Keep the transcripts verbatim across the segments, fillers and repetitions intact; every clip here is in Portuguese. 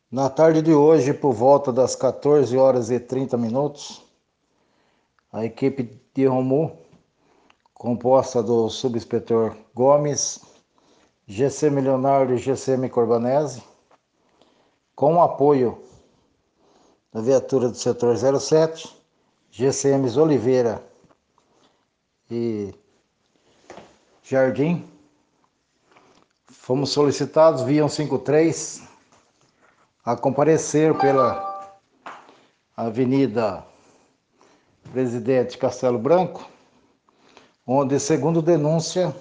Na tarde de hoje, por volta das quatorze horas e trinta minutos, a equipe de Romu, composta do subinspetor Gomes, G C Milionário e G C M Corbanese, com o apoio da viatura do setor zero sete, G C Ms Oliveira e Jardim, fomos solicitados via cento e cinquenta e três a comparecer pela Avenida Presidente Castelo Branco, onde, segundo denúncia,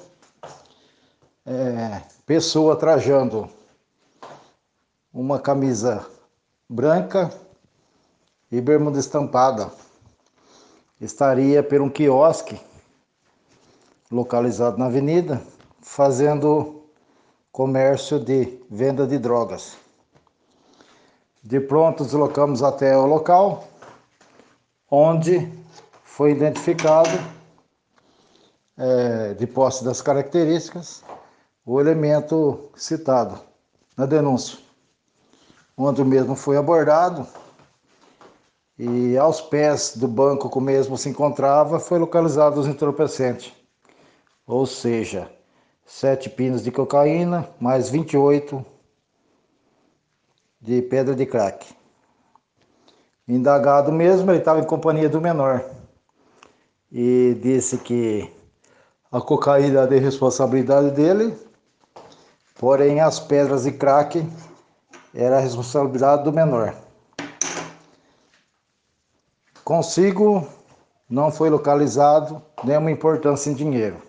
é, pessoa trajando uma camisa branca e bermuda estampada estaria por um quiosque localizado na avenida, fazendo comércio de venda de drogas. De pronto, deslocamos até o local, onde foi identificado, é, de posse das características, o elemento citado na denúncia, onde o mesmo foi abordado e aos pés do banco que o mesmo se encontrava foi localizado os entorpecentes, ou seja, sete pinos de cocaína mais vinte e oito de pedra de crack. Indagado mesmo, ele estava em companhia do menor e disse que a cocaína é de responsabilidade dele, porém as pedras de crack era a responsabilidade do menor. Consigo não foi localizado nenhuma importância em dinheiro.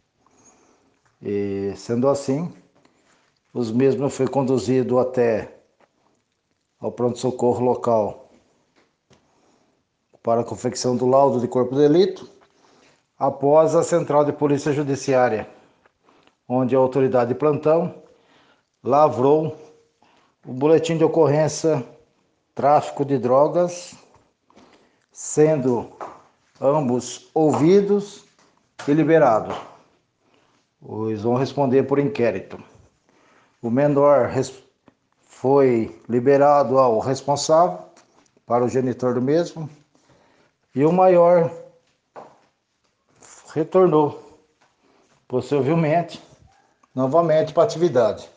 E sendo assim, os mesmos foi conduzido até ao pronto-socorro local para a confecção do laudo de corpo de delito, após a Central de Polícia Judiciária, onde a autoridade de plantão lavrou o boletim de ocorrência tráfico de drogas, sendo ambos ouvidos e liberados. Eles vão responder por inquérito. O menor foi liberado ao responsável, para o genitor do mesmo, e o maior retornou, possivelmente, novamente para a atividade.